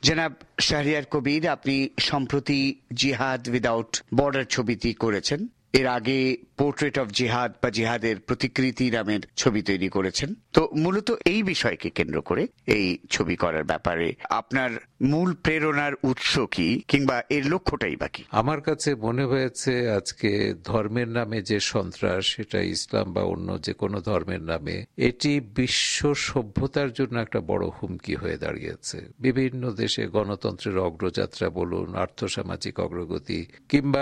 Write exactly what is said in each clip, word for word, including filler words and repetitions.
জনাব শাহরিয়ার কবির, আপনি সম্প্রতি জিহাদ উইদাউট বর্ডার ছবিটি করেছেন। এর আগে পোর্ট্রেট অফ জিহাদ বা জিহাদের প্রতিকৃতি নামের ছবি তৈরি করেছেন। তো মূলত এই বিষয়কে কেন্দ্র করে এই ছবি করার ব্যাপারে আপনার মূল প্রেরণার উৎস কি, কিংবা এর লক্ষ্যটাই বা কি? আমার কাছে মনে হয়েছে আজকে ধর্মের নামে যে সন্ত্রাস, সেটা ইসলাম বা অন্য যে কোনো ধর্মের নামে, এটি বিশ্ব সভ্যতার জন্য একটা বড় হুমকি হয়ে দাঁড়িয়েছে। বিভিন্ন দেশে গণতন্ত্রের অগ্রযাত্রা বলুন, আর্থসামাজিক অগ্রগতি কিংবা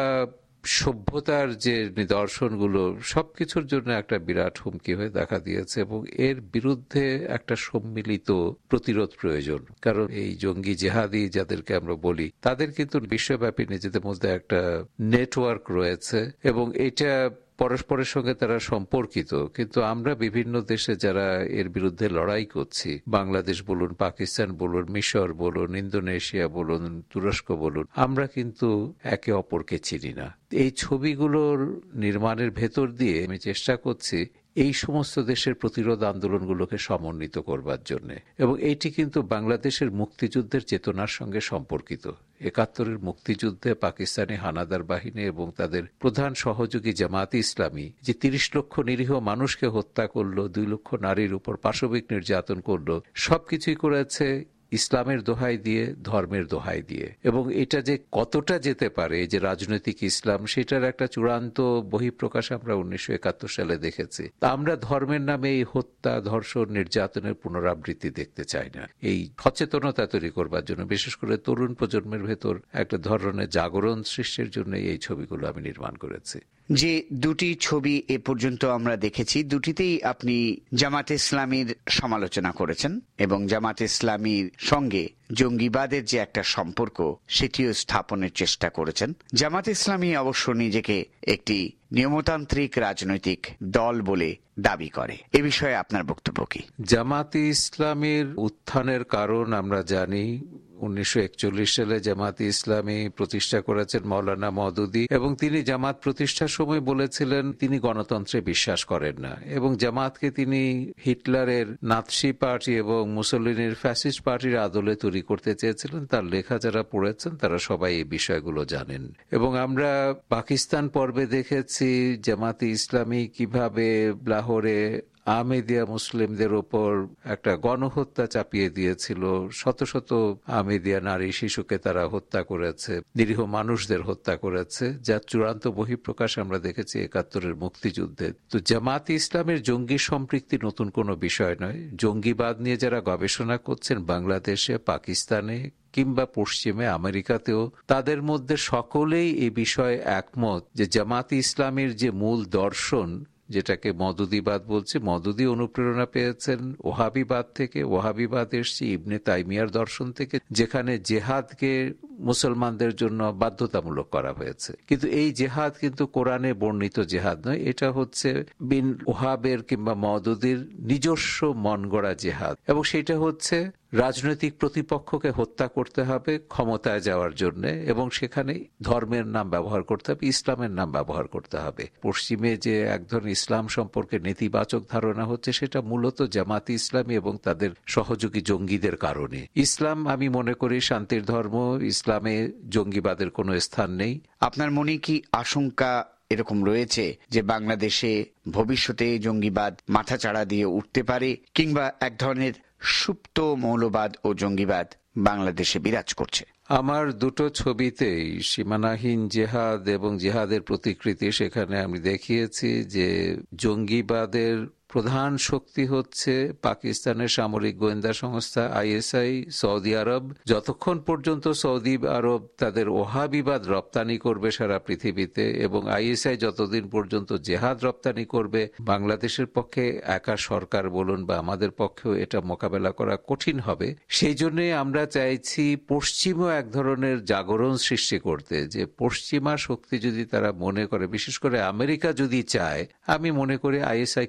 সভ্যতার যে নিদর্শনগুলো, সবকিছুর জন্য একটা বিরাট হুমকি হয়ে দেখা দিয়েছে এবং এর বিরুদ্ধে একটা সম্মিলিত প্রতিরোধ প্রয়োজন। কারণ এই জঙ্গি জেহাদি যাদেরকে আমরা বলি, তাদের কিন্তু বিশ্বব্যাপী নিজেদের মধ্যে একটা নেটওয়ার্ক রয়েছে এবং এটা পরস্পরের সঙ্গে তারা সম্পর্কিত। কিন্তু আমরা বিভিন্ন দেশে যারা এর বিরুদ্ধে লড়াই করছি, বাংলাদেশ বলুন, পাকিস্তান বলুন, মিশর বলুন, ইন্দোনেশিয়া বলুন, তুরস্ক বলুন, আমরা কিন্তু একে অপরকে চিনি না। এই ছবিগুলোর নির্মাণের ভেতর দিয়ে আমি চেষ্টা করছি এই সমস্ত দেশের প্রতিরোধ আন্দোলনগুলোকে সমন্বিত করবার জন্য। এবং এটি কিন্তু বাংলাদেশের মুক্তিযুদ্ধের চেতনার সঙ্গে সম্পর্কিত। একাত্তরের মুক্তিযুদ্ধে পাকিস্তানি হানাদার বাহিনী এবং তাদের প্রধান সহযোগী জামায়াতে ইসলামী যে তিরিশ লক্ষ নিরীহ মানুষকে হত্যা করলো, দুই লক্ষ নারীর উপর পাশবিক নির্যাতন করলো, সবকিছুই করেছে ইসলামের দোহাই দিয়ে, ধর্মের দোহাই দিয়ে। এবং এটা যে কতটা যেতে পারে যে রাজনৈতিক ইসলাম, সেটার একটা চূড়ান্ত বহিঃপ্রকাশ আমরা উনিশশো একাত্তর সালে দেখেছি। তা আমরা ধর্মের নামে এই হত্যা, ধর্ষণ, নির্যাতনের পুনরাবৃত্তি দেখতে চাই না। এই সচেতনতা তৈরি করবার জন্য, বিশেষ করে তরুণ প্রজন্মের ভেতর একটা ধরনের জাগরণ সৃষ্টির জন্য এই ছবিগুলো আমি নির্মাণ করেছি। যে দুটি ছবি এ পর্যন্ত আমরা দেখেছি, দুটিতেই আপনি জামাতে ইসলামীর সমালোচনা করেছেন এবং জামাতে ইসলামীর সঙ্গে জঙ্গিবাদের যে একটা সম্পর্ক, সেটিও স্থাপনের চেষ্টা করেছেন। জামাতে ইসলামী অবশ্য নিজেকে একটি নিয়মতান্ত্রিক রাজনৈতিক দল বলে দাবি করে। এ বিষয়ে আপনার বক্তব্য কি? জামাতে ইসলামীর উত্থানের কারণ আমরা জানি। উনিশশো একচল্লিশ সালে জামাতে ইসলামী প্রতিষ্ঠা করেছেন মৌলানা মওদুদী এবং তিনি জামাত প্রতিষ্ঠার সময় বলেছিলেন তিনি গণতন্ত্রে বিশ্বাস করেন না এবং জামাতকে তিনি হিটলারের নাৎসি পার্টি এবং মুসলিনের ফ্যাসিস্ট পার্টির আদলে তৈরি করতে চেয়েছিলেন। তার লেখা যারা পড়েছেন তারা সবাই এই বিষয়গুলো জানেন। এবং আমরা পাকিস্তান পর্বে দেখেছি জামাতে ইসলামী কিভাবে লাহোরে আহমেদিয়া মুসলিমদের ওপর একটা গণহত্যা চাপিয়ে দিয়েছিল। শত শত আহমেদিয়া নারী শিশুকে তারা হত্যা করেছে, নিরীহ মানুষদের হত্যা করেছে, যার চূড়ান্ত বহিঃপ্রকাশ আমরা দেখেছি একাত্তরের মুক্তিযুদ্ধে। তো জামাতে ইসলামের জঙ্গি সম্পৃক্তি নতুন কোনো বিষয় নয়। জঙ্গিবাদ নিয়ে যারা গবেষণা করছেন বাংলাদেশে, পাকিস্তানে কিংবা পশ্চিমে, আমেরিকাতেও, তাদের মধ্যে সকলেই এই বিষয়ে একমত যে জামাতে ইসলামের যে মূল দর্শন, যেটাকে মওদুদিবাদ বলছে, মওদুদি অনুপ্রেরণা পেয়েছেন ওহাবিবাদ থেকে। ওহাবিবাদ এসছে ইবনে তাইমিয়ার দর্শন থেকে, যেখানে জেহাদকে মুসলমানদের জন্য বাধ্যতামূলক করা হয়েছে। কিন্তু এই জেহাদ কিন্তু কোরআনে বর্ণিত জেহাদ নয়, এটা হচ্ছে বিন ওহাবের কিংবা মওদুদির নিজস্ব মন গড়া জেহাদ। এবং সেটা হচ্ছে রাজনৈতিক প্রতিপক্ষকে হত্যা করতে হবে ক্ষমতায় যাওয়ার জন্য এবং সেখানে ধর্মের নাম ব্যবহার করতে হবে, ইসলামের নাম ব্যবহার করতে হবে। পশ্চিমে যে এক ধরনের ইসলাম সম্পর্কে নেতিবাচক ধারণা হচ্ছে, সেটা মূলত জামাতে ইসলামী এবং তাদের সহযোগী জঙ্গিদের কারণে। ইসলাম আমি মনে করি শান্তির ধর্ম, ইসলামে জঙ্গিবাদের কোনো স্থান নেই। আপনার মনে কি আশঙ্কা এরকম রয়েছে যে বাংলাদেশে ভবিষ্যতে জঙ্গিবাদ মাথাচাড়া দিয়ে উঠতে পারে, কিংবা এক ধরনের সুপ্ত মৌলবাদ ও জঙ্গিবাদ বাংলাদেশে বিরাজ করছে? আমার দুটো ছবিতেই সীমানাহীন জেহাদ এবং জেহাদের প্রতিকৃতি, সেখানে আমি দেখিয়েছি যে জঙ্গিবাদের প্রধান শক্তি হচ্ছে পাকিস্তানের সামরিক গোয়েন্দা সংস্থা আইএসআই, সৌদি আরব। যতক্ষণ পর্যন্ত সৌদি আরব তাদের ওহাবিবাদ রপ্তানি করবে সারা পৃথিবীতে এবং আইএসআই যতদিন পর্যন্ত জেহাদ রপ্তানি করবে, বাংলাদেশের পক্ষে একা সরকার বলুন বা আমাদের পক্ষেও এটা মোকাবেলা করা কঠিন হবে। সেই জন্য আমরা চাইছি পশ্চিমও এক ধরনের জাগরণ সৃষ্টি করতে, যে পশ্চিমা শক্তি যদি তারা মনে করে, বিশেষ করে আমেরিকা যদি চায়, আমি মনে করি আইএসআই কে দমন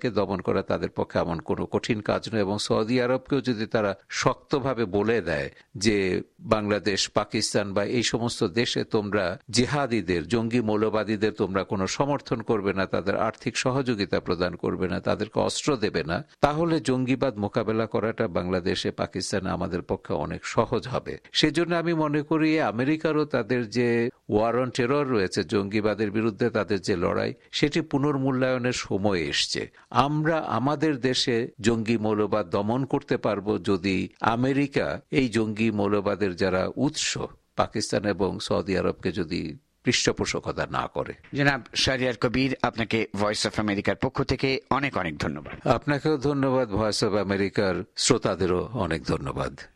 করা তাদের পক্ষে এমন কোনো কঠিন কাজ নয়, এবং সৌদি আরবকেও যদি তারা শক্তভাবে বলে দেয় যে বাংলাদেশ, পাকিস্তান বা এই সমস্ত দেশে তোমরা জিহাদিদের, জঙ্গি মৌলবাদীদের তোমরা কোনো সমর্থন করবে না, তাদের আর্থিক সহযোগিতা প্রদান করবে না, তাদেরকে অস্ত্র দেবে না, তাহলে জঙ্গিবাদ মোকাবেলা করাটা বাংলাদেশে, পাকিস্তানে আমাদের পক্ষে অনেক সহজ হবে। সেজন্য আমি মনে করি আমেরিকারও তাদের যে ওয়ার অন টেরর রয়েছে, জঙ্গিবাদের বিরুদ্ধে তাদের যে লড়াই, সেটি পুনর্মূল্যায়নের সময় এসছে। আমরা আমাদের দেশে জঙ্গি মৌলবাদ দমন করতে পারবো যদি আমেরিকা এই জঙ্গি মৌলবাদের যারা উৎস, পাকিস্তান এবং সৌদি আরবকে যদি পৃষ্ঠপোষকতা না করে। জনাব শাহরিয়ার কবির, আপনাকে ভয়েস অফ আমেরিকার পক্ষ থেকে অনেক অনেক ধন্যবাদ। আপনাকেও ধন্যবাদ, ভয়েস অফ আমেরিকার শ্রোতাদেরও অনেক ধন্যবাদ।